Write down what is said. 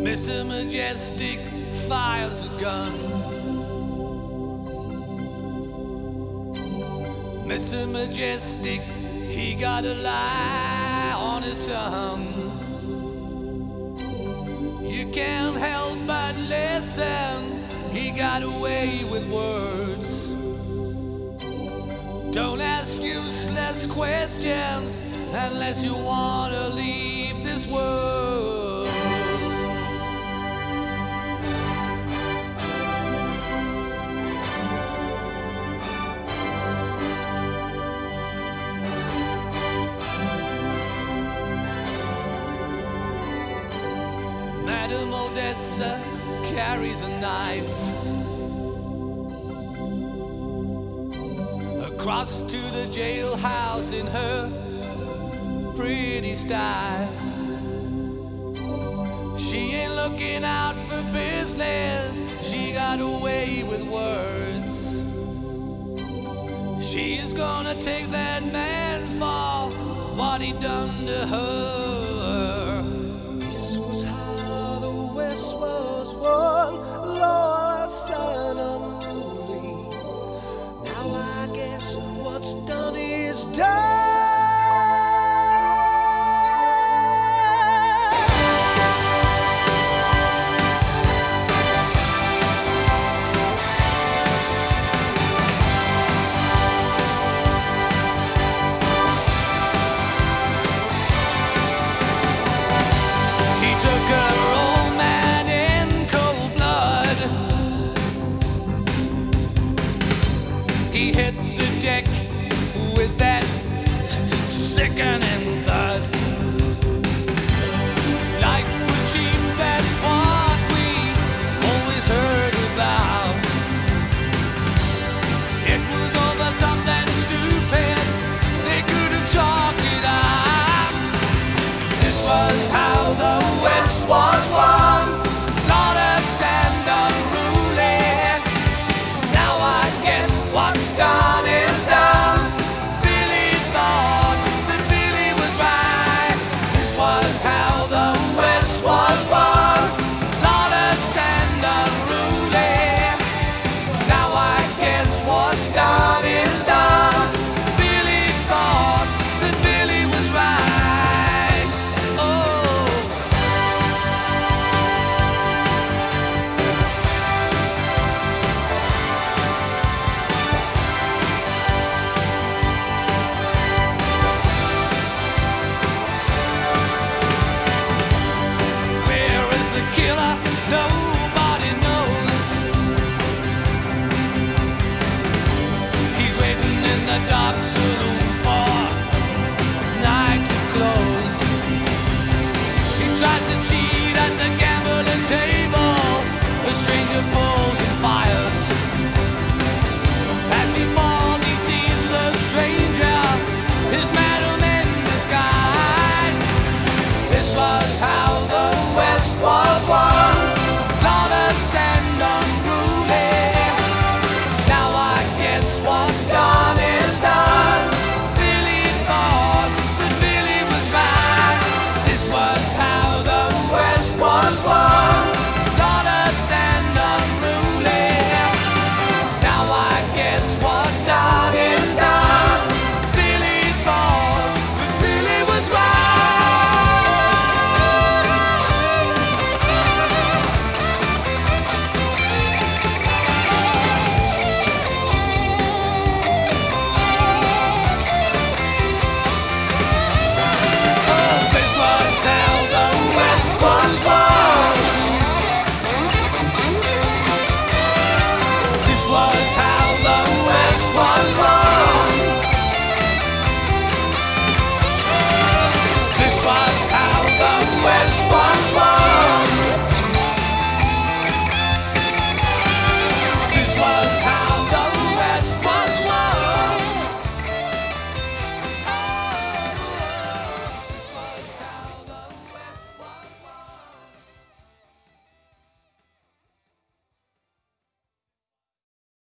Mr. Majestic fires a gun. Mr. Majestic, he got a lie on his tongue. You can't help but listen, he got away with words. Don't ask useless questions unless you wanna leave this world. Madame Odessa carries a knife across to the jailhouse in her pretty style. She ain't looking out for business, she got away with words. She's gonna take that man for what he done to her. This was how the West was won, Lord, son unruly. Now I guess what's done is done. He took her old man in cold blood. He hit the deck with that sickening thud. Life was cheap, that's what we always heard about. It was over something stupid, they could have talked it out. This was how the West was won, lawless and unruly. Now I guess what's done is done. Billy thought that Billy was right. This was how the West was won, lawless and unruly. Now I guess what's done is done. Billy thought that Billy was right. Oh. Where is the killer? Nobody knows. He's waiting in the dark saloon.